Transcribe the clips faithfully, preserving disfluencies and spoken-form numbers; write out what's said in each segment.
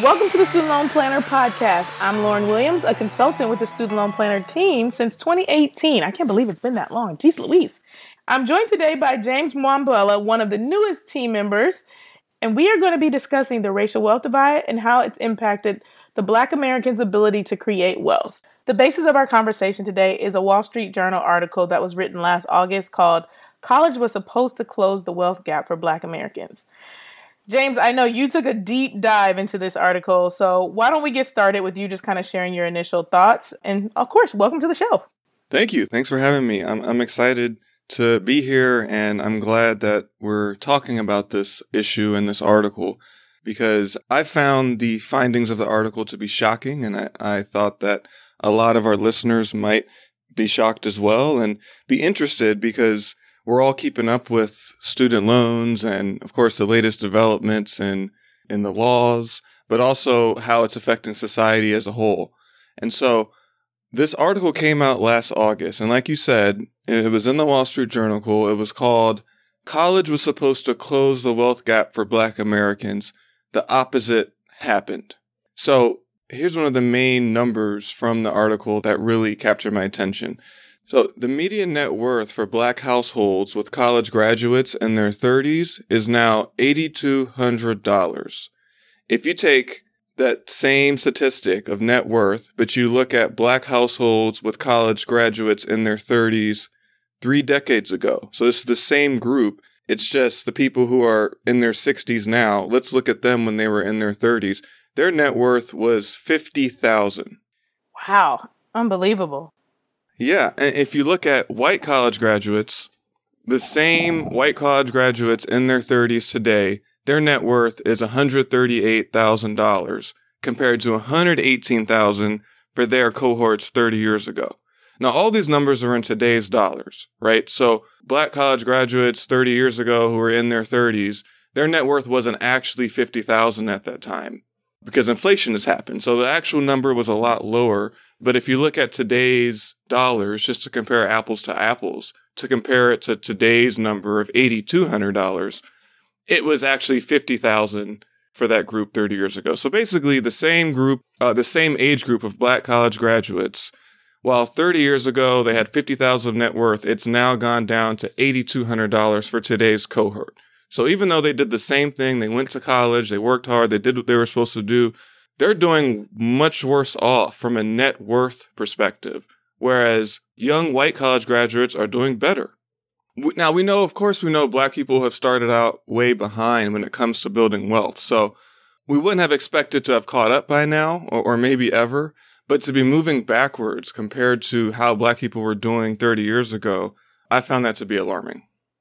Welcome to the Student Loan Planner Podcast. I'm Lauren Williams, a consultant with the Student Loan Planner team since twenty eighteen. I can't believe it's been that long. Jeez Louise. I'm joined today by James Mwambwela, one of the newest team members, and we are going to be discussing the racial wealth divide and how it's impacted the Black Americans' ability to create wealth. The basis of our conversation today is a Wall Street Journal article that was written last August called "College Was Supposed to Close the Wealth Gap for Black Americans." James, I know you took a deep dive into this article, so why don't we get started with you just kind of sharing your initial thoughts? And of course, welcome to the show. Thank you. Thanks for having me. I'm I'm excited to be here, and I'm glad that we're talking about this issue in this article because I found the findings of the article to be shocking, and I, I thought that a lot of our listeners might be shocked as well and be interested because we're all keeping up with student loans and, of course, the latest developments in, in the laws, but also how it's affecting society as a whole. And so this article came out last August, and like you said, it was in the Wall Street Journal. It was called "College Was Supposed to Close the Wealth Gap for Black Americans. The Opposite Happened." So here's one of the main numbers from the article that really captured my attention. So the median net worth for Black households with college graduates in their thirties is now eight thousand two hundred dollars. If you take that same statistic of net worth, but you look at Black households with college graduates in their thirties three decades ago, so it's the same group, it's just the people who are in their sixties now, let's look at them when they were in their thirties, their net worth was fifty thousand dollars. Wow, unbelievable. Yeah, and if you look at white college graduates, the same white college graduates in their thirties today, their net worth is one hundred thirty-eight thousand dollars compared to one hundred eighteen thousand dollars for their cohorts thirty years ago. Now, all these numbers are in today's dollars, right? So Black college graduates thirty years ago who were in their thirties, their net worth wasn't actually fifty thousand dollars at that time because inflation has happened. So the actual number was a lot lower. But if you look at today's dollars, just to compare apples to apples, to compare it to today's number of eight thousand two hundred dollars, it was actually fifty thousand dollars for that group thirty years ago. So basically the same group, uh, the same age group of Black college graduates, while thirty years ago they had fifty thousand dollars of net worth, it's now gone down to eight thousand two hundred dollars for today's cohort. So even though they did the same thing, they went to college, they worked hard, they did what they were supposed to do, they're doing much worse off from a net worth perspective, whereas young white college graduates are doing better. Now, we know, of course, we know Black people have started out way behind when it comes to building wealth. So we wouldn't have expected to have caught up by now, or, or maybe ever, but to be moving backwards compared to how Black people were doing thirty years ago, I found that to be alarming.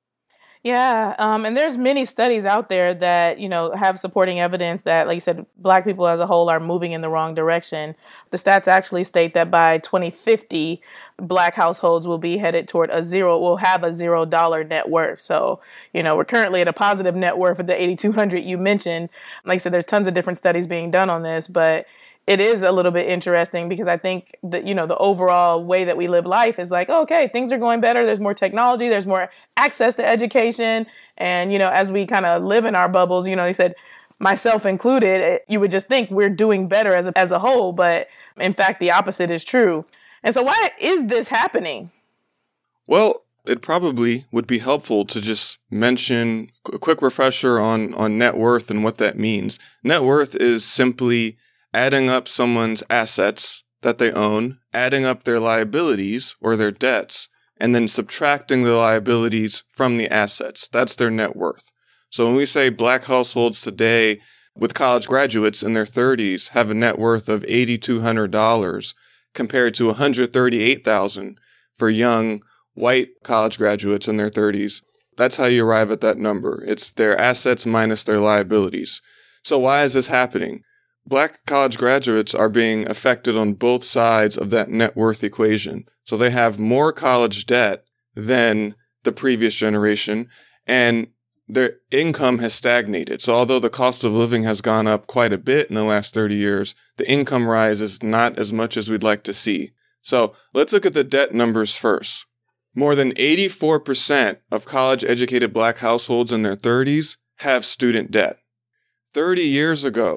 Yeah, um, and there's many studies out there that, you know, have supporting evidence that, like you said, Black people as a whole are moving in the wrong direction. The stats actually state that by twenty fifty, Black households will be headed toward a zero, will have a zero dollar net worth. So, you know, we're currently at a positive net worth of the eight thousand two hundred you mentioned. Like I said, there's tons of different studies being done on this, but it is a little bit interesting because I think that, you know, the overall way that we live life is like, oh, okay, things are going better. There's more technology. There's more access to education. And, you know, as we kind of live in our bubbles, you know, they said, myself included, it, you would just think we're doing better as a, as a whole. But in fact, the opposite is true. And so why is this happening? Well, it probably would be helpful to just mention a quick refresher on, on net worth and what that means. Net worth is simply adding up someone's assets that they own, adding up their liabilities or their debts, and then subtracting the liabilities from the assets. That's their net worth. So when we say Black households today with college graduates in their thirties have a net worth of eight thousand two hundred dollars compared to one hundred thirty-eight thousand dollars for young white college graduates in their thirties, that's how you arrive at that number. It's their assets minus their liabilities. So why is this happening? Black college graduates are being affected on both sides of that net worth equation. So they have more college debt than the previous generation, and their income has stagnated. So although the cost of living has gone up quite a bit in the last thirty years, the income rise is not as much as we'd like to see. So let's look at the debt numbers first. More than eighty-four percent of college-educated Black households in their thirties have student debt. thirty years ago,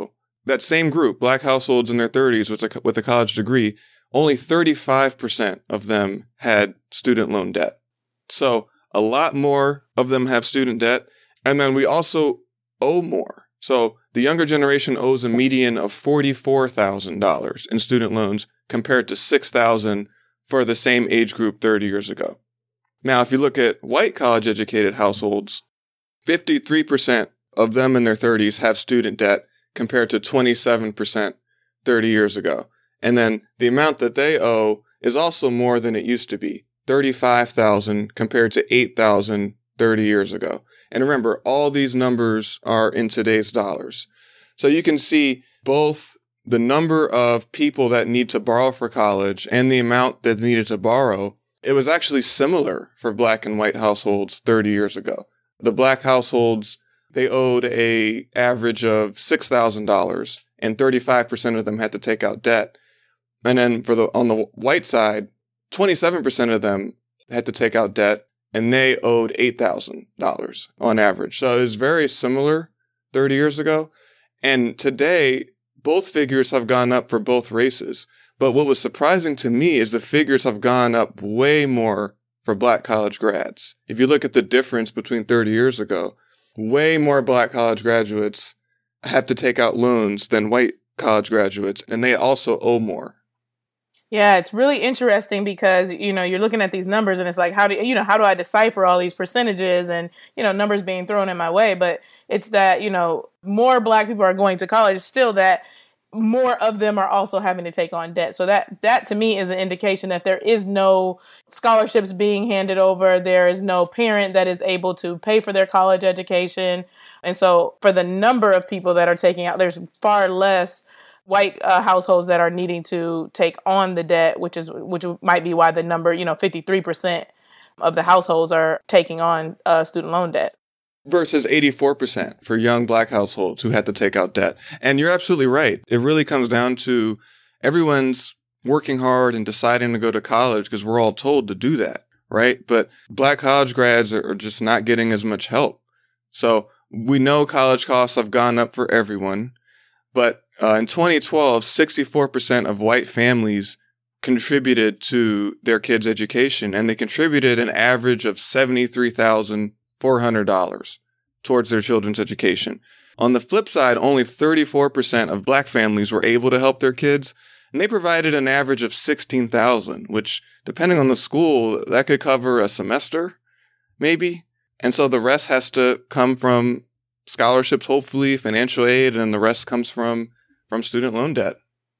that same group, black households in their thirties with a, with a college degree, only thirty-five percent of them had student loan debt. So a lot more of them have student debt. And then we also owe more. So the younger generation owes a median of forty-four thousand dollars in student loans compared to six thousand dollars for the same age group thirty years ago. Now, if you look at white college-educated households, fifty-three percent of them in their thirties have student debt compared to twenty-seven percent thirty years ago. And then the amount that they owe is also more than it used to be, thirty-five thousand dollars compared to eight thousand dollars thirty years ago. And remember, all these numbers are in today's dollars. So you can see both the number of people that need to borrow for college and the amount that needed to borrow. It was actually similar for black and white households thirty years ago. The black households, they owed a average of six thousand dollars, and thirty-five percent of them had to take out debt. And then for the on the white side, twenty-seven percent of them had to take out debt, and they owed eight thousand dollars on average. So it was very similar thirty years ago. And today, both figures have gone up for both races. But what was surprising to me is the figures have gone up way more for black college grads. If you look at the difference between thirty years ago, way more black college graduates have to take out loans than white college graduates, and they also owe more. Yeah, it's really interesting because, you know, you're looking at these numbers and it's like, how do you know, how do I decipher all these percentages and, you know, numbers being thrown in my way? But it's that, you know, more black people are going to college, still that more of them are also having to take on debt. So that, that to me is an indication that there is no scholarships being handed over. There is no parent that is able to pay for their college education. And so for the number of people that are taking out, there's far less white uh, households that are needing to take on the debt, which is which might be why the number, you know, fifty-three percent of the households are taking on uh, student loan debt. Versus eighty-four percent for young black households who had to take out debt. And you're absolutely right. It really comes down to everyone's working hard and deciding to go to college because we're all told to do that, right? But black college grads are, are just not getting as much help. So we know college costs have gone up for everyone, but Uh, in twenty twelve, sixty-four percent of white families contributed to their kids' education, and they contributed an average of seventy-three thousand four hundred dollars towards their children's education. On the flip side, only thirty-four percent of black families were able to help their kids, and they provided an average of sixteen thousand dollars, which, depending on the school, that could cover a semester, maybe. And so the rest has to come from scholarships, hopefully, financial aid, and the rest comes from from student loan debt.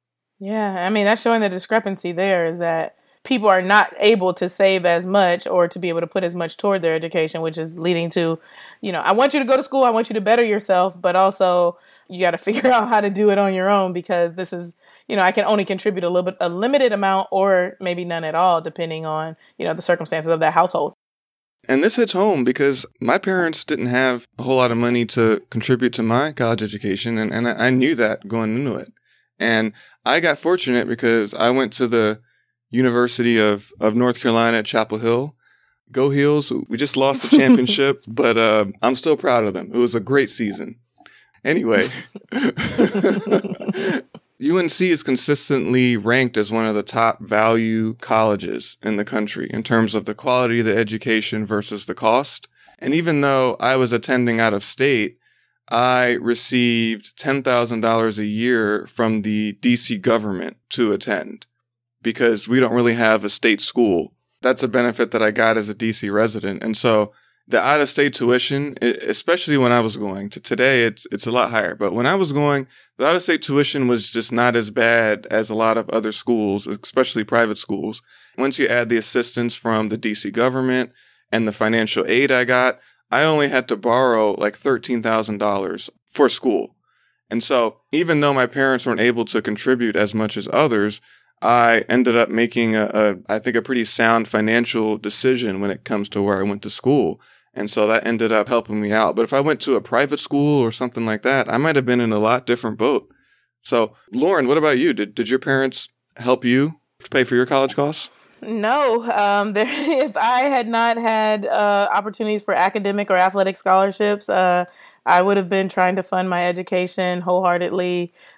Yeah, I mean, that's showing the discrepancy there is that people are not able to save as much or to be able to put as much toward their education, which is leading to, you know, I want you to go to school, I want you to better yourself, but also you got to figure out how to do it on your own because this is, you know, I can only contribute a little bit, a limited amount or maybe none at all, depending on, you know, the circumstances of that household. And this hits home because my parents didn't have a whole lot of money to contribute to my college education, and, and I knew that going into it. And I got fortunate because I went to the University of, of North Carolina at Chapel Hill. Go Heels. We just lost the championship, but uh, I'm still proud of them. It was a great season. Anyway, U N C is consistently ranked as one of the top value colleges in the country in terms of the quality of the education versus the cost. And even though I was attending out of state, I received ten thousand dollars a year from the D C government to attend because we don't really have a state school. That's a benefit that I got as a D C resident. And so the out-of-state tuition, especially when I was going to today, it's it's a lot higher. But when I was going, the out-of-state tuition was just not as bad as a lot of other schools, especially private schools. Once you add the assistance from the D C government and the financial aid I got, I only had to borrow like thirteen thousand dollars for school. And so even though my parents weren't able to contribute as much as others, I ended up making, a, a I think, a pretty sound financial decision when it comes to where I went to school. And so that ended up helping me out. But if I went to a private school or something like that, I might have been in a lot different boat. So, Lauren, what about you? Did did your parents help you to pay for your college costs? No. Um, there, if I had not had uh, opportunities for academic or athletic scholarships, uh, I would have been trying to fund my education wholeheartedly.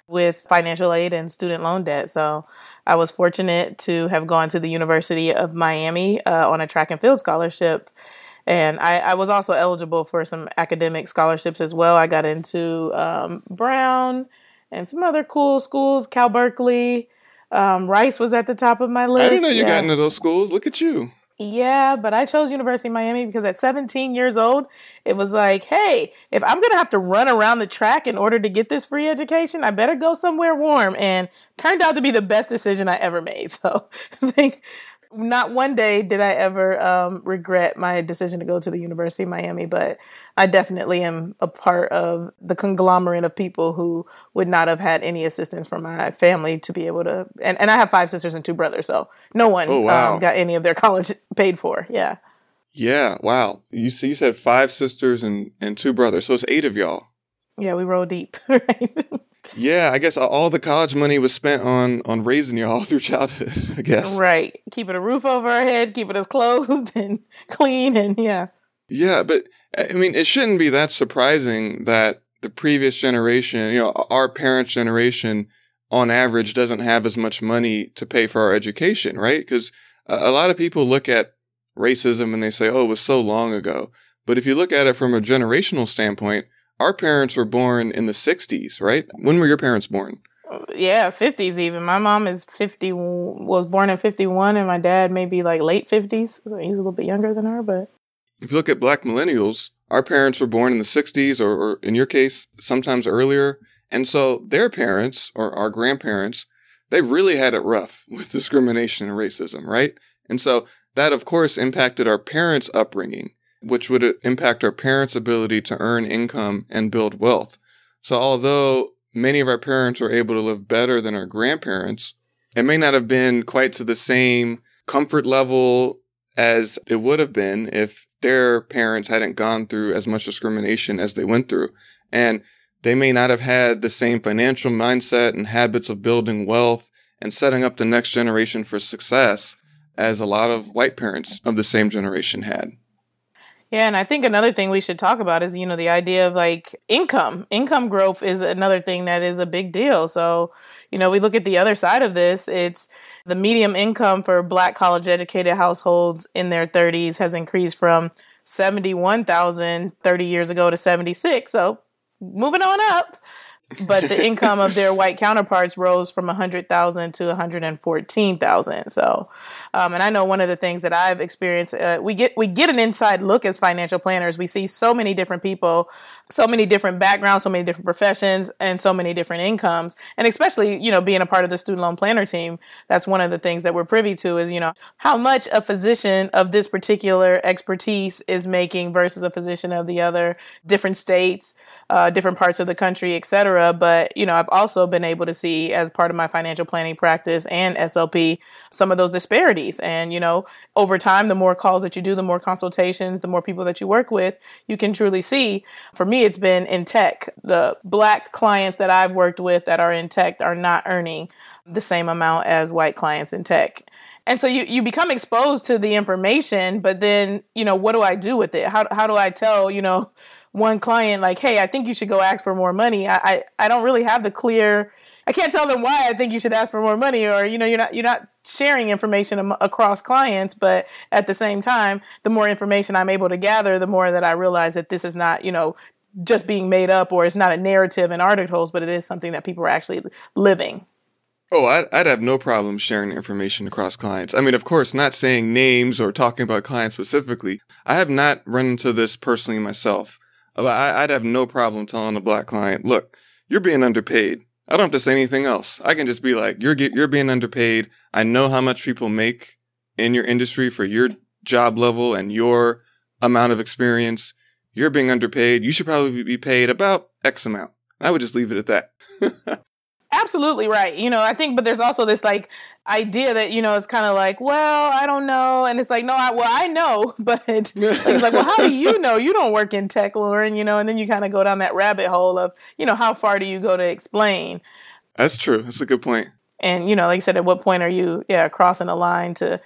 with financial aid and student loan debt. So I was fortunate to have gone to the University of Miami uh, on a track and field scholarship. And I, I was also eligible for some academic scholarships as well. I got into um, Brown and some other cool schools, Cal Berkeley. Um, Rice was at the top of my list. I didn't know you yeah. got into those schools. Look at you. Yeah, but I chose University of Miami because at seventeen years old, it was like, hey, if I'm going to have to run around the track in order to get this free education, I better go somewhere warm. And turned out to be the best decision I ever made. So I think not one day did I ever um, regret my decision to go to the University of Miami, but I definitely am a part of the conglomerate of people who would not have had any assistance from my family to be able to, and, and I have five sisters and two brothers, so no one oh, wow. um, got any of their college paid for. Yeah. Yeah. Wow. You, so you said five sisters and, and two brothers, so it's eight of y'all. Yeah, we roll deep. Right? Yeah, I guess all the college money was spent on on raising you all through childhood, I guess. Right. Keeping a roof over our head, keeping us clothed and clean, and yeah. Yeah, but I mean, it shouldn't be that surprising that the previous generation, you know, our parents' generation, on average, doesn't have as much money to pay for our education, right? Because a lot of people look at racism and they say, oh, it was so long ago. But if you look at it from a generational standpoint, our parents were born in the sixties, right? When were your parents born? Yeah, fifties even. My mom is fifty, was born in fifty-one, and my dad maybe like late fifties. So he's a little bit younger than her, but. If you look at Black millennials, our parents were born in the sixties, or, or in your case, sometimes earlier. And so their parents, or our grandparents, they really had it rough with discrimination and racism, right? And so that, of course, impacted our parents' upbringing, which would impact our parents' ability to earn income and build wealth. So although many of our parents were able to live better than our grandparents, it may not have been quite to the same comfort level as it would have been if their parents hadn't gone through as much discrimination as they went through. And they may not have had the same financial mindset and habits of building wealth and setting up the next generation for success as a lot of white parents of the same generation had. Yeah, and I think another thing we should talk about is, you know, the idea of like income. Income growth is another thing that is a big deal. So, you know, we look at the other side of this. It's the median income for Black college educated households in their thirties has increased from seventy-one thousand thirty years ago to seventy-six. So moving on up. But the income of their white counterparts rose from one hundred thousand to one hundred fourteen thousand. So, um, and I know one of the things that I've experienced, uh, we get we get an inside look as financial planners. We see so many different people, so many different backgrounds, so many different professions, and so many different incomes. And especially, you know, being a part of the student loan planner team, that's one of the things that we're privy to is, you know, how much a physician of this particular expertise is making versus a physician of the other, different states, Uh, different parts of the country, et cetera. But, you know, I've also been able to see as part of my financial planning practice and S L P, some of those disparities. And, you know, over time, the more calls that you do, the more consultations, the more people that you work with, you can truly see. For me, it's been in tech. The Black clients that I've worked with that are in tech are not earning the same amount as white clients in tech. And so you, you become exposed to the information, but then, you know, what do I do with it? How, how do I tell, you know, one client like, hey, I think you should go ask for more money. I, I, I don't really have the clear, I can't tell them why I think you should ask for more money, or, you know, you're not, you're not sharing information am- across clients. But at the same time, the more information I'm able to gather, the more that I realize that this is not, you know, just being made up, or it's not a narrative in articles, but it is something that people are actually living. Oh, I'd, I'd have no problem sharing information across clients. I mean, of course, not saying names or talking about clients specifically. I have not run into this personally myself. I'd have no problem telling a Black client, look, you're being underpaid. I don't have to say anything else. I can just be like, you're you're being underpaid. I know how much people make in your industry for your job level and your amount of experience. You're being underpaid. You should probably be paid about X amount. I would just leave it at that. Absolutely right. You know, I think, but there's also this like idea that, you know, it's kind of like, well, I don't know. And it's like, no, I, well, I know, but it's like, well, how do you know? You don't work in tech, Lauren, you know, and then you kind of go down that rabbit hole of, you know, how far do you go to explain? That's true. That's a good point. And, you know, like I said, at what point are you, yeah, crossing a line to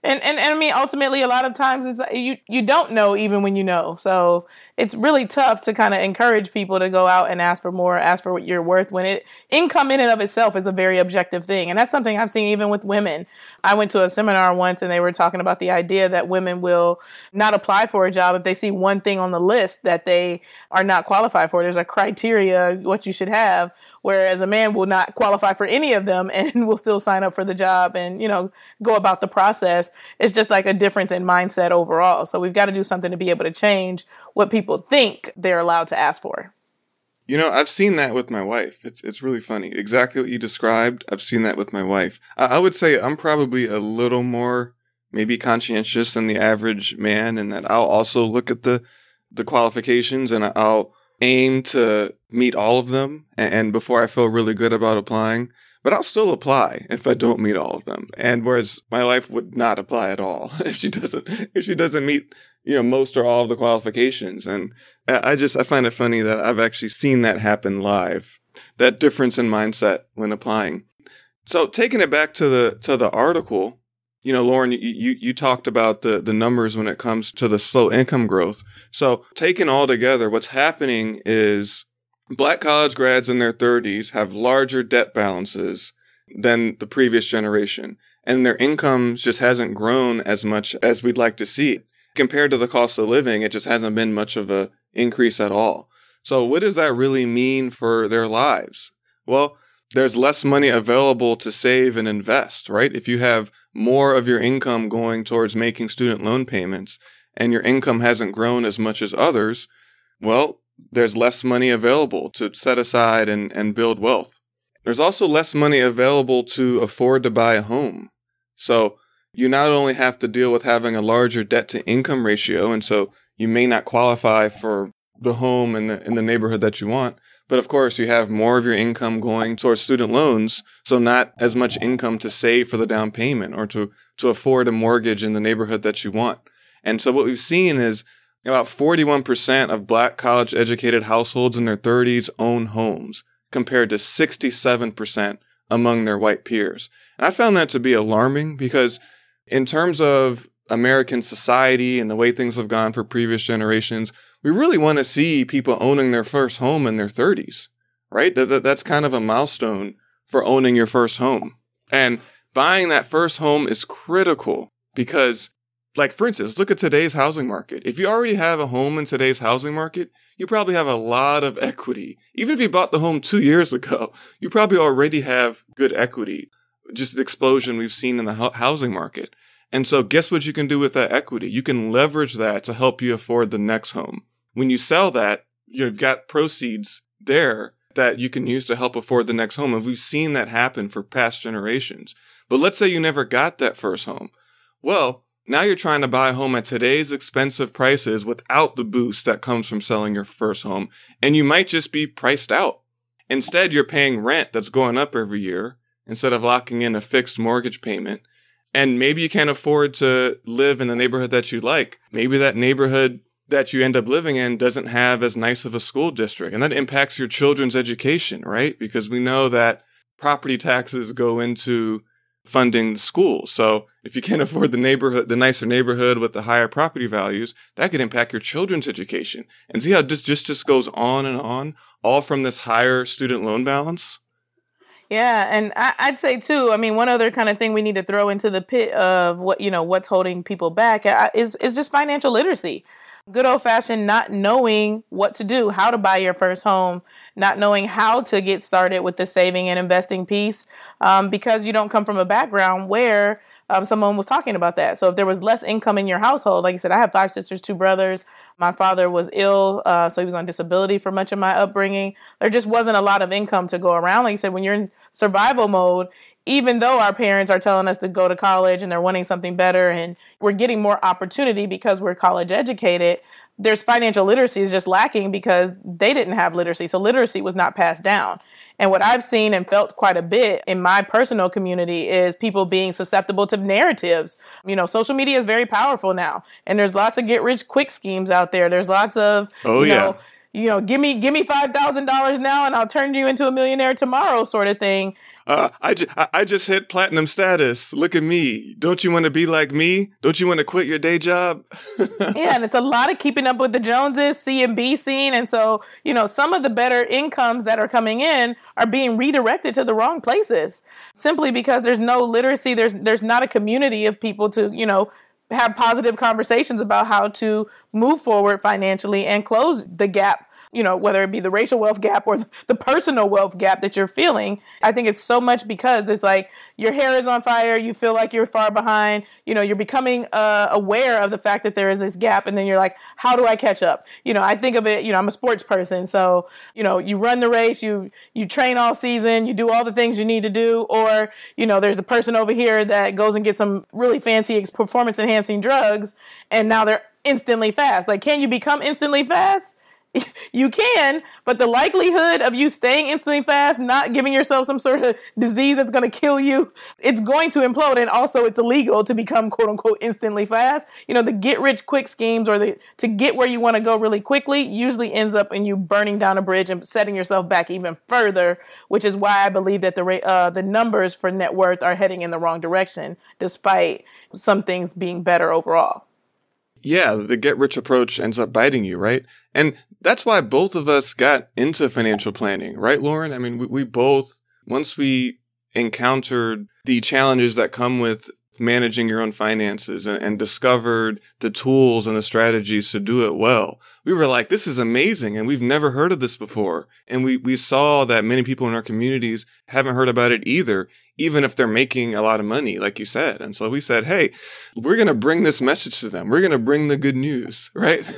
And, and and I mean, ultimately, a lot of times it's like you you don't know even when you know. So it's really tough to kind of encourage people to go out and ask for more, ask for what you're worth. When it income in and of itself is a very objective thing, and that's something I've seen even with women. I went to a seminar once, and they were talking about the idea that women will not apply for a job if they see one thing on the list that they are not qualified for. There's a criteria what you should have. Whereas a man will not qualify for any of them and will still sign up for the job and, you know, go about the process. It's just like a difference in mindset overall. So we've got to do something to be able to change what people think they're allowed to ask for. You know, I've seen that with my wife. It's it's really funny. Exactly what you described. I've seen that with my wife. I, I would say I'm probably a little more maybe conscientious than the average man, in that I'll also look at the the qualifications and I'll aim to meet all of them, and before I feel really good about applying, but I'll still apply if I don't meet all of them. And whereas my wife would not apply at all if she doesn't if she doesn't meet, you know, most or all of the qualifications. And I just I find it funny that I've actually seen that happen live, that difference in mindset when applying. So taking it back to the to the article, you know, Lauren, you, you, you talked about the, the numbers when it comes to the slow income growth. So taken all together, what's happening is Black college grads in their thirties have larger debt balances than the previous generation, and their incomes just hasn't grown as much as we'd like to see. Compared to the cost of living, it just hasn't been much of a increase at all. So what does that really mean for their lives? Well, there's less money available to save and invest, right? If you have more of your income going towards making student loan payments and your income hasn't grown as much as others, well, there's less money available to set aside and, and build wealth. There's also less money available to afford to buy a home. So you not only have to deal with having a larger debt to income ratio, and so you may not qualify for the home in the in the neighborhood that you want, but of course you have more of your income going towards student loans, so not as much income to save for the down payment or to, to afford a mortgage in the neighborhood that you want. And so what we've seen is about forty-one percent of Black college-educated households in their thirties own homes, compared to sixty-seven percent among their white peers. And I found that to be alarming because in terms of American society and the way things have gone for previous generations, we really want to see people owning their first home in their thirties, right? That, that, that's kind of a milestone for owning your first home. And buying that first home is critical because, like, for instance, look at today's housing market. If you already have a home in today's housing market, you probably have a lot of equity. Even if you bought the home two years ago, you probably already have good equity. Just the explosion we've seen in the housing market. And so guess what you can do with that equity? You can leverage that to help you afford the next home. When you sell that, you've got proceeds there that you can use to help afford the next home. And we've seen that happen for past generations. But let's say you never got that first home. Well, now you're trying to buy a home at today's expensive prices without the boost that comes from selling your first home. And you might just be priced out. Instead, you're paying rent that's going up every year instead of locking in a fixed mortgage payment. And maybe you can't afford to live in the neighborhood that you like. Maybe that neighborhood that you end up living in doesn't have as nice of a school district. And that impacts your children's education, right? Because we know that property taxes go into funding the school. So if you can't afford the neighborhood, the nicer neighborhood with the higher property values, that could impact your children's education. And see how this just, just goes on and on, all from this higher student loan balance? Yeah, and I, I'd say too, I mean, one other kind of thing we need to throw into the pit of what, you know, what's holding people back is, is just financial literacy. Good old fashioned not knowing what to do, how to buy your first home, not knowing how to get started with the saving and investing piece, um, because you don't come from a background where um, someone was talking about that. So if there was less income in your household, like I said, I have five sisters, two brothers. My father was ill, uh, so he was on disability for much of my upbringing. There just wasn't a lot of income to go around. Like you said, when you're in survival mode, even though our parents are telling us to go to college and they're wanting something better and we're getting more opportunity because we're college educated, there's financial literacy is just lacking because they didn't have literacy. So literacy was not passed down. And what I've seen and felt quite a bit in my personal community is people being susceptible to narratives. You know, social media is very powerful now, and there's lots of get rich quick schemes out there. There's lots of, oh, you yeah. know, you know, give me give me five thousand dollars now and I'll turn you into a millionaire tomorrow sort of thing. Uh, I, ju- I just hit platinum status. Look at me. Don't you want to be like me? Don't you want to quit your day job? Yeah, and it's a lot of keeping up with the Joneses, C and B scene. And so, you know, some of the better incomes that are coming in are being redirected to the wrong places simply because there's no literacy. There's there's not a community of people to, you know, have positive conversations about how to move forward financially and close the gap, you know, whether it be the racial wealth gap or the personal wealth gap that you're feeling. I think it's so much because it's like your hair is on fire. You feel like you're far behind. You know, you're becoming uh, aware of the fact that there is this gap. And then you're like, how do I catch up? You know, I think of it, you know, I'm a sports person. So, you know, you run the race, you, you train all season, you do all the things you need to do. Or, you know, there's the person over here that goes and gets some really fancy performance enhancing drugs. And now they're instantly fast. Like, can you become instantly fast? You can, but the likelihood of you staying instantly fast, not giving yourself some sort of disease that's going to kill you, it's going to implode. And also it's illegal to become quote unquote instantly fast. You know, the get rich quick schemes or the to get where you want to go really quickly usually ends up in you burning down a bridge and setting yourself back even further, which is why I believe that the uh, the numbers for net worth are heading in the wrong direction, despite some things being better overall. Yeah, the get rich approach ends up biting you, right? And that's why both of us got into financial planning, right, Lauren? I mean, we, we both, once we encountered the challenges that come with managing your own finances and, and discovered the tools and the strategies to do it well, we were like, this is amazing. And we've never heard of this before. And we, we saw that many people in our communities haven't heard about it either, even if they're making a lot of money, like you said. And so we said, hey, we're going to bring this message to them. We're going to bring the good news, right?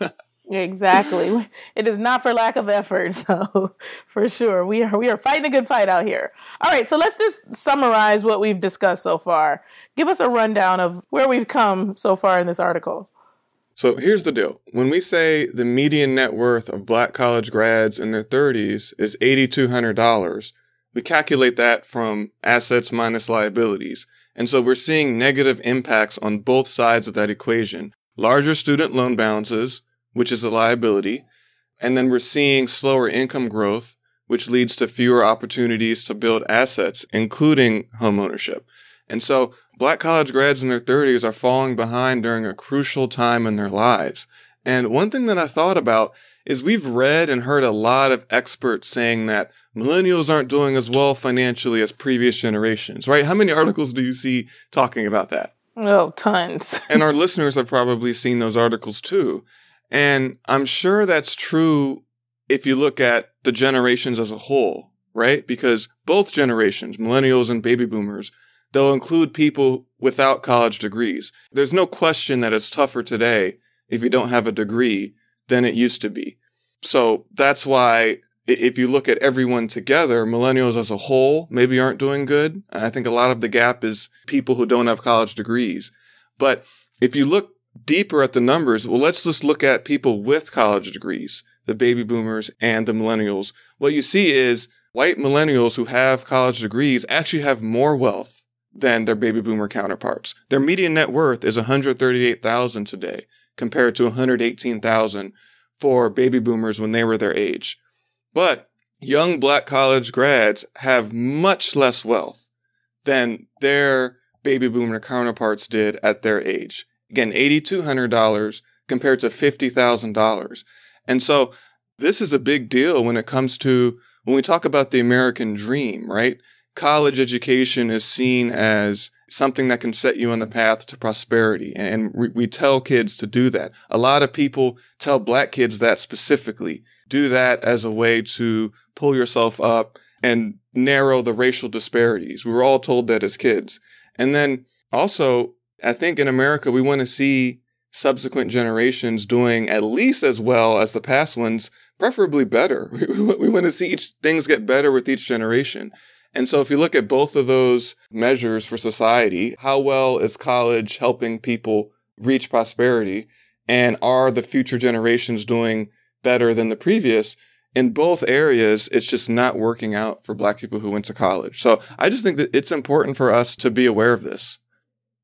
Exactly. It is not for lack of effort. So for sure, we are we are fighting a good fight out here. All right, so let's just summarize what we've discussed so far. Give us a rundown of where we've come so far in this article. So here's the deal. When we say the median net worth of Black college grads in their thirties is eight thousand two hundred dollars, we calculate that from assets minus liabilities. And so we're seeing negative impacts on both sides of that equation. Larger student loan balances, which is a liability. And then we're seeing slower income growth, which leads to fewer opportunities to build assets, including homeownership. And so Black college grads in their thirties are falling behind during a crucial time in their lives. And one thing that I thought about is we've read and heard a lot of experts saying that millennials aren't doing as well financially as previous generations, right? How many articles do you see talking about that? Oh, tons. And our listeners have probably seen those articles too. And I'm sure that's true if you look at the generations as a whole, right? Because both generations, millennials and baby boomers, they'll include people without college degrees. There's no question that it's tougher today if you don't have a degree than it used to be. So that's why if you look at everyone together, millennials as a whole maybe aren't doing good. I think a lot of the gap is people who don't have college degrees. But if you look deeper at the numbers, well, let's just look at people with college degrees, the baby boomers and the millennials. What you see is white millennials who have college degrees actually have more wealth than their baby boomer counterparts. Their median net worth is one hundred thirty-eight thousand dollars today, compared to one hundred eighteen thousand dollars for baby boomers when they were their age. But young Black college grads have much less wealth than their baby boomer counterparts did at their age. Again, eight thousand two hundred dollars compared to fifty thousand dollars. And so this is a big deal when it comes to, when we talk about the American dream, right? College education is seen as something that can set you on the path to prosperity. And we, we tell kids to do that. A lot of people tell Black kids that specifically. Do that as a way to pull yourself up and narrow the racial disparities. We were all told that as kids. And then also, I think in America, we want to see subsequent generations doing at least as well as the past ones, preferably better. We want to see each, things get better with each generation. And so if you look at both of those measures for society, how well is college helping people reach prosperity? And are the future generations doing better than the previous? In both areas, it's just not working out for Black people who went to college. So I just think that it's important for us to be aware of this.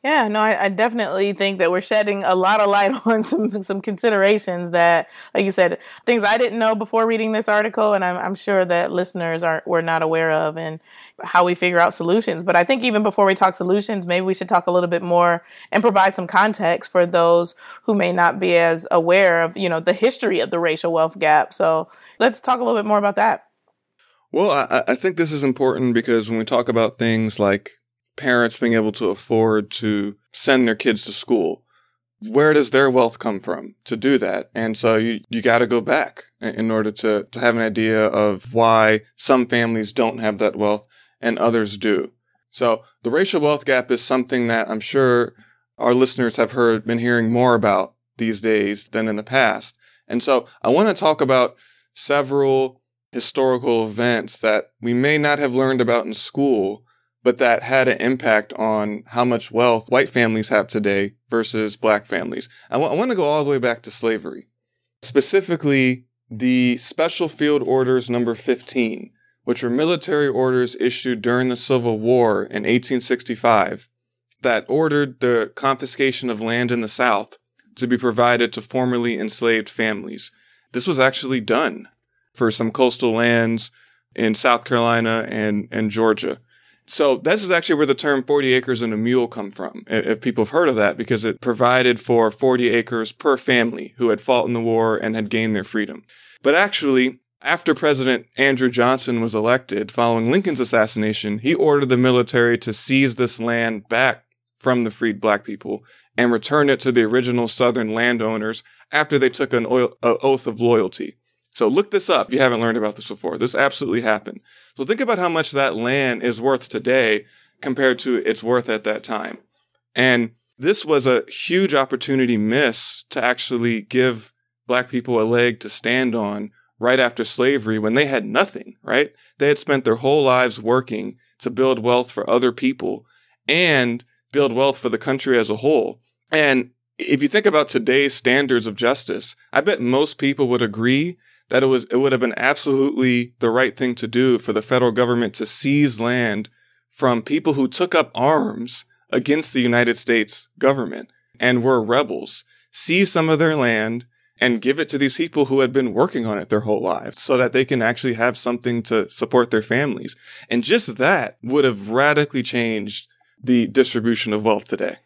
Yeah, no, I, I definitely think that we're shedding a lot of light on some some considerations that, like you said, things I didn't know before reading this article, and I'm, I'm sure that listeners are were not aware of, and how we figure out solutions. But I think even before we talk solutions, maybe we should talk a little bit more and provide some context for those who may not be as aware of, you know, the history of the racial wealth gap. So let's talk a little bit more about that. Well, I, I think this is important because when we talk about things like parents being able to afford to send their kids to school, where does their wealth come from to do that? And so you, you got to go back in order to, to have an idea of why some families don't have that wealth and others do. So the racial wealth gap is something that I'm sure our listeners have heard, been hearing more about these days than in the past. And so I want to talk about several historical events that we may not have learned about in school, but that had an impact on how much wealth white families have today versus black families. I, w- I want to go all the way back to slavery, specifically the Special Field Orders number fifteen, which were military orders issued during the Civil War in eighteen sixty-five that ordered the confiscation of land in the South to be provided to formerly enslaved families. This was actually done for some coastal lands in South Carolina and, and Georgia. So this is actually where the term forty acres and a mule come from, if people have heard of that, because it provided for forty acres per family who had fought in the war and had gained their freedom. But actually, after President Andrew Johnson was elected following Lincoln's assassination, he ordered the military to seize this land back from the freed black people and return it to the original Southern landowners after they took an oil, uh, oath of loyalty. So look this up if you haven't learned about this before. This absolutely happened. So think about how much that land is worth today compared to its worth at that time. And this was a huge opportunity miss to actually give black people a leg to stand on right after slavery when they had nothing, right? They had spent their whole lives working to build wealth for other people and build wealth for the country as a whole. And if you think about today's standards of justice, I bet most people would agree that it was it would have been absolutely the right thing to do for the federal government to seize land from people who took up arms against the United States government and were rebels, seize some of their land and give it to these people who had been working on it their whole lives so that they can actually have something to support their families. And just that would have radically changed the distribution of wealth today.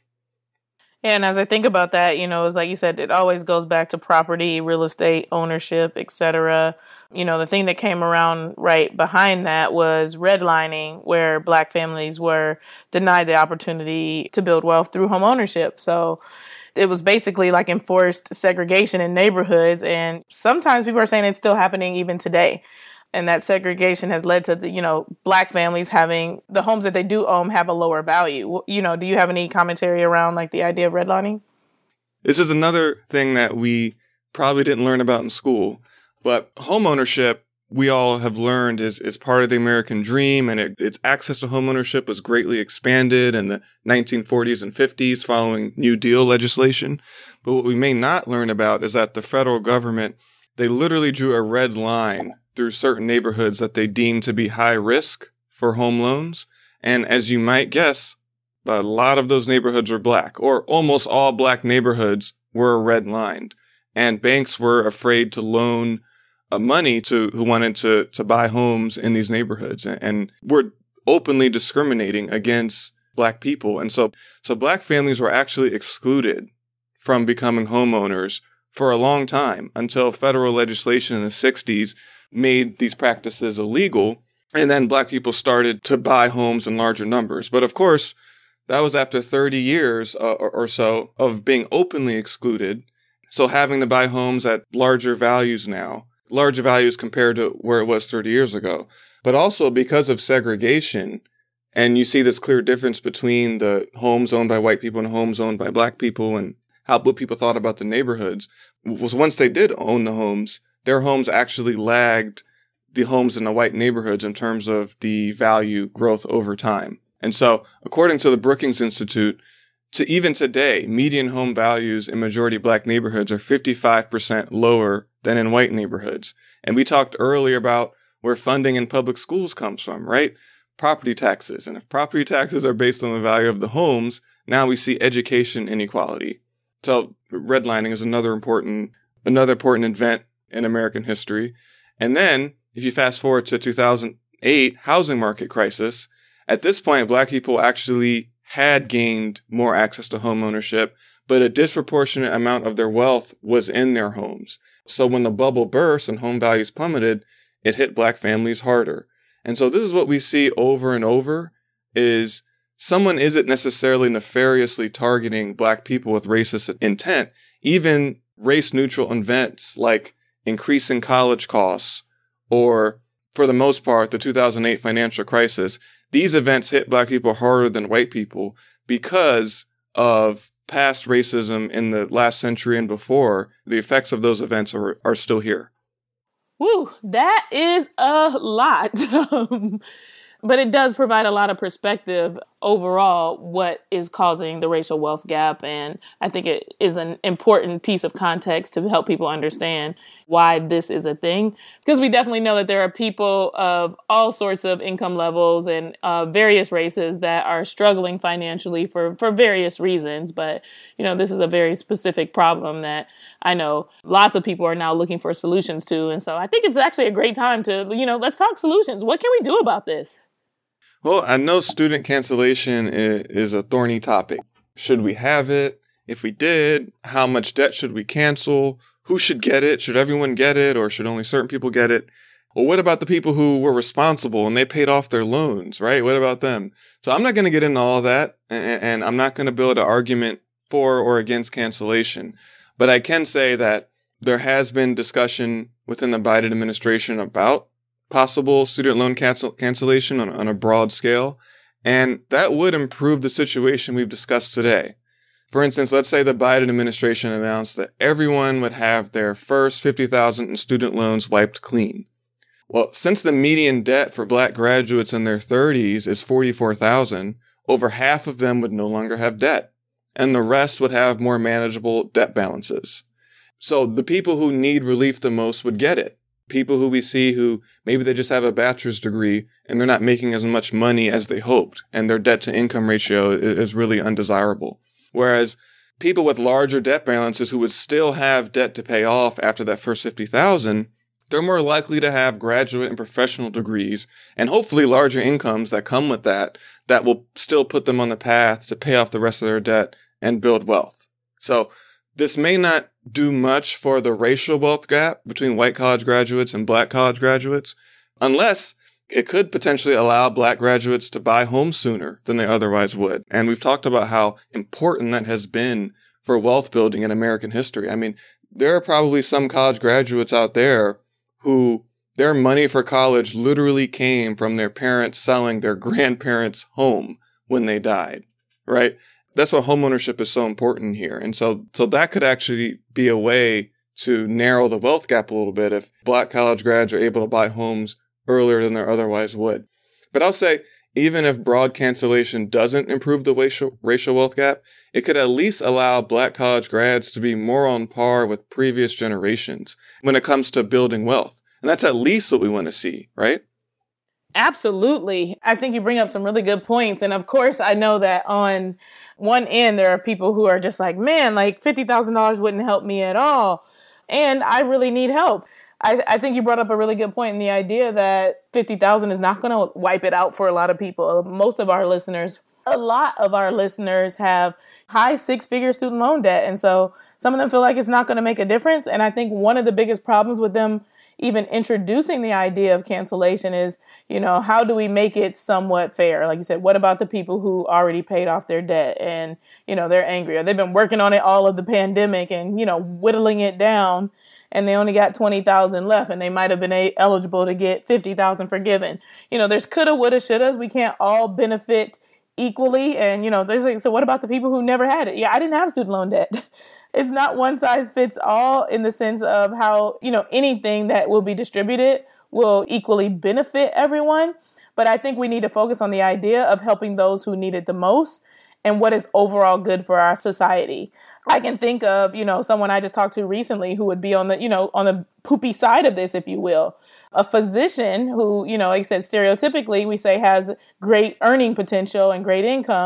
And as I think about that, you know, it's like you said, it always goes back to property, real estate, ownership, et cetera. You know, the thing that came around right behind that was redlining, where black families were denied the opportunity to build wealth through home ownership. So it was basically like enforced segregation in neighborhoods. And sometimes people are saying it's still happening even today. And that segregation has led to, the, you know, black families having the homes that they do own have a lower value. You know, do you have any commentary around like the idea of redlining? This is another thing that we probably didn't learn about in school, but home ownership, we all have learned is, is part of the American dream, and it, its access to home ownership was greatly expanded in the nineteen forties and fifties following New Deal legislation. But what we may not learn about is that the federal government, they literally drew a red line through certain neighborhoods that they deemed to be high risk for home loans. And as you might guess, a lot of those neighborhoods were black, or almost all black neighborhoods were redlined. And banks were afraid to loan uh, money to who wanted to, to buy homes in these neighborhoods, and, and were openly discriminating against black people. And so, so black families were actually excluded from becoming homeowners for a long time until federal legislation in the sixties made these practices illegal. And then black people started to buy homes in larger numbers. But of course, that was after thirty years uh, or, or so of being openly excluded. So having to buy homes at larger values now, larger values compared to where it was thirty years ago. But also because of segregation, and you see this clear difference between the homes owned by white people and homes owned by black people, and how what people thought about the neighborhoods, was once they did own the homes, their homes actually lagged the homes in the white neighborhoods in terms of the value growth over time. And so, according to the Brookings Institute, to even today, median home values in majority black neighborhoods are fifty-five percent lower than in white neighborhoods. And we talked earlier about where funding in public schools comes from, right? Property taxes. And if property taxes are based on the value of the homes, now we see education inequality. So redlining is another important, another important event in American history. And then if you fast forward to two thousand eight housing market crisis, at this point, Black people actually had gained more access to home ownership, but a disproportionate amount of their wealth was in their homes. So when the bubble burst and home values plummeted, it hit Black families harder. And so this is what we see over and over is someone isn't necessarily nefariously targeting Black people with racist intent. Even race-neutral events like increasing college costs or, for the most part, the two thousand eight financial crisis, these events hit Black people harder than white people because of past racism in the last century and before. The effects of those events are, are still here. Woo, that is a lot. But it does provide a lot of perspective overall what is causing the racial wealth gap. And I think it is an important piece of context to help people understand why this is a thing. Because we definitely know that there are people of all sorts of income levels and uh, various races that are struggling financially for, for various reasons. But, you know, this is a very specific problem that I know lots of people are now looking for solutions to. And so I think it's actually a great time to, you know, let's talk solutions. What can we do about this? Well, I know student cancellation is a thorny topic. Should we have it? If we did, how much debt should we cancel? Who should get it? Should everyone get it, or should only certain people get it? Well, what about the people who were responsible and they paid off their loans, right? What about them? So I'm not going to get into all that, and I'm not going to build an argument for or against cancellation. But I can say that there has been discussion within the Biden administration about possible student loan cancel- cancellation on, on a broad scale, and that would improve the situation we've discussed today. For instance, let's say the Biden administration announced that everyone would have their first fifty thousand dollars in student loans wiped clean. Well, since the median debt for Black graduates in their thirties is forty-four thousand dollars, over half of them would no longer have debt, and the rest would have more manageable debt balances. So the people who need relief the most would get it. People who we see who maybe they just have a bachelor's degree and they're not making as much money as they hoped, and their debt to income ratio is really undesirable. Whereas people with larger debt balances who would still have debt to pay off after that first fifty thousand dollars, they're more likely to have graduate and professional degrees and hopefully larger incomes that come with that, that will still put them on the path to pay off the rest of their debt and build wealth. So this may not do much for the racial wealth gap between white college graduates and Black college graduates, unless it could potentially allow Black graduates to buy homes sooner than they otherwise would. And we've talked about how important that has been for wealth building in American history. I mean, there are probably some college graduates out there who their money for college literally came from their parents selling their grandparents' home when they died, right? That's why homeownership is so important here. And so, so that could actually be a way to narrow the wealth gap a little bit if Black college grads are able to buy homes earlier than they otherwise would. But I'll say, even if broad cancellation doesn't improve the racial, racial wealth gap, it could at least allow Black college grads to be more on par with previous generations when it comes to building wealth. And that's at least what we want to see, right? Absolutely. I think you bring up some really good points. And of course, I know that on one end, there are people who are just like, man, like fifty thousand dollars wouldn't help me at all. And I really need help. I, I think you brought up a really good point in the idea that fifty thousand dollars is not going to wipe it out for a lot of people. Most of our listeners, a lot of our listeners have high six-figure student loan debt. And so some of them feel like it's not going to make a difference. And I think one of the biggest problems with them even introducing the idea of cancellation is, you know, how do we make it somewhat fair? Like you said, what about the people who already paid off their debt and, you know, they're angry, or they've been working on it all of the pandemic and, you know, whittling it down, and they only got twenty thousand left, and they might have been a- eligible to get fifty thousand forgiven. You know, there's coulda, woulda, shouldas. We can't all benefit equally. And, you know, there's like, so what about the people who never had it? Yeah, I didn't have student loan debt. It's not one size fits all in the sense of how, you know, anything that will be distributed will equally benefit everyone. But I think we need to focus on the idea of helping those who need it the most and what is overall good for our society. I can think of, you know, someone I just talked to recently who would be on the, you know, on the poopy side of this, if you will. A physician who, you know, like I said, stereotypically we say has great earning potential and great income,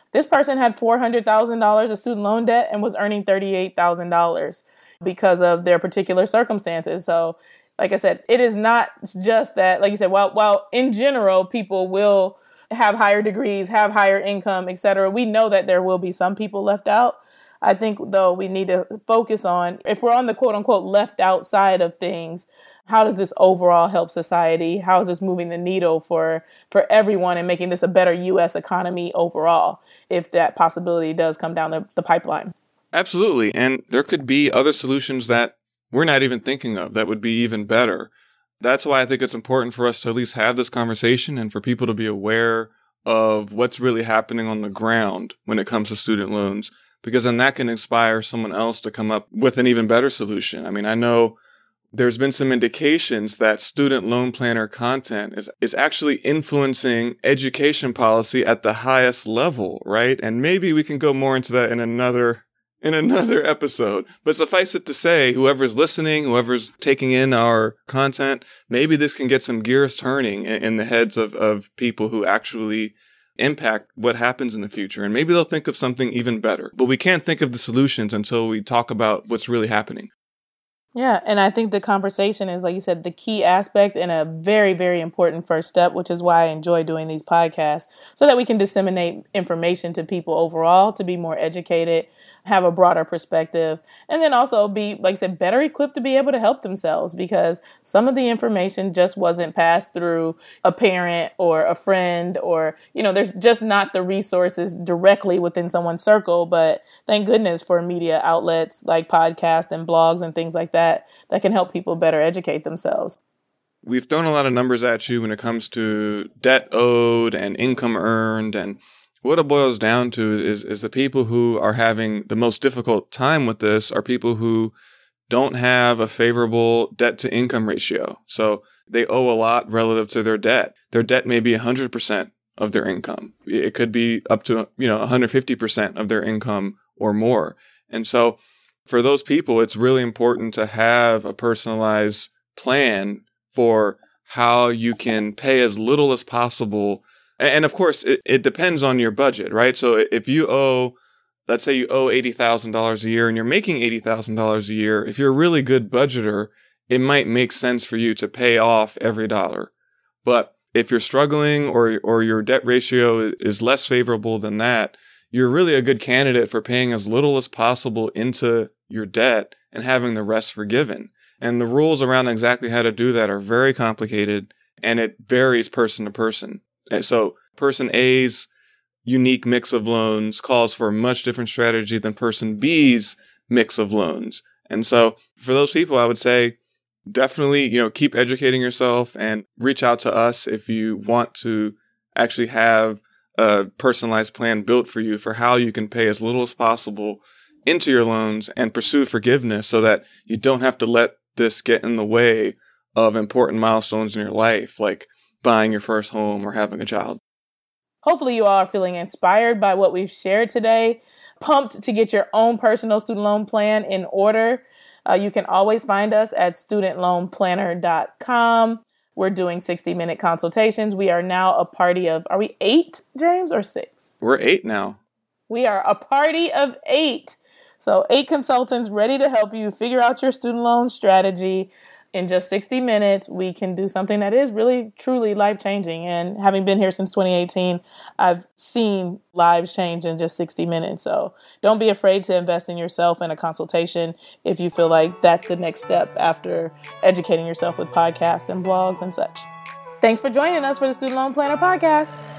This person had four hundred thousand dollars of student loan debt and was earning thirty-eight thousand dollars because of their particular circumstances. So, like I said, it is not just that, like you said, while, while in general, people will have higher degrees, have higher income, et cetera, we know that there will be some people left out. I think, though, we need to focus on, if we're on the quote unquote left out side of things, how does this overall help society? How is this moving the needle for, for everyone and making this a better U S economy overall, if that possibility does come down the, the pipeline? Absolutely. And there could be other solutions that we're not even thinking of that would be even better. That's why I think it's important for us to at least have this conversation and for people to be aware of what's really happening on the ground when it comes to student loans, because then that can inspire someone else to come up with an even better solution. I mean, I know there's been some indications that student loan planner content is, is actually influencing education policy at the highest level, right? And maybe we can go more into that in another in another episode. But suffice it to say, whoever's listening, whoever's taking in our content, maybe this can get some gears turning in, in the heads of, of people who actually impact what happens in the future. And maybe they'll think of something even better. But we can't think of the solutions until we talk about what's really happening. Yeah, and I think the conversation is, like you said, the key aspect and a very, very important first step, which is why I enjoy doing these podcasts, so that we can disseminate information to people overall to be more educated, have a broader perspective, and then also be, like I said, better equipped to be able to help themselves, because some of the information just wasn't passed through a parent or a friend, or, you know, there's just not the resources directly within someone's circle. But thank goodness for media outlets like podcasts and blogs and things like that that can help people better educate themselves. We've thrown a lot of numbers at you when it comes to debt owed and income earned, and what it boils down to is, is the people who are having the most difficult time with this are people who don't have a favorable debt to income ratio. So they owe a lot relative to their debt. Their debt may be one hundred percent of their income. It could be up to, you know, one hundred fifty percent of their income or more. And so for those people, it's really important to have a personalized plan for how you can pay as little as possible. And of course, it, it depends on your budget, right? So if you owe, let's say you owe eighty thousand dollars a year and you're making eighty thousand dollars a year, if you're a really good budgeter, it might make sense for you to pay off every dollar. But if you're struggling or or your debt ratio is less favorable than that, you're really a good candidate for paying as little as possible into your debt and having the rest forgiven. And the rules around exactly how to do that are very complicated, and it varies person to person. And so person A's unique mix of loans calls for a much different strategy than person B's mix of loans. And so for those people, I would say definitely, you know, keep educating yourself and reach out to us if you want to actually have a personalized plan built for you for how you can pay as little as possible into your loans and pursue forgiveness so that you don't have to let this get in the way of important milestones in your life, like buying your first home or having a child. Hopefully you all are feeling inspired by what we've shared today, pumped to get your own personal student loan plan in order. Uh, you can always find us at student loan planner dot com. We're doing sixty minute consultations. We are now a party of, are we eight, James, or six? We're eight now. We are a party of eight. So eight consultants ready to help you figure out your student loan strategy. In just sixty minutes, we can do something that is really, truly life-changing. And having been here since twenty eighteen, I've seen lives change in just sixty minutes. So don't be afraid to invest in yourself in a consultation if you feel like that's the next step after educating yourself with podcasts and blogs and such. Thanks for joining us for the Student Loan Planner Podcast.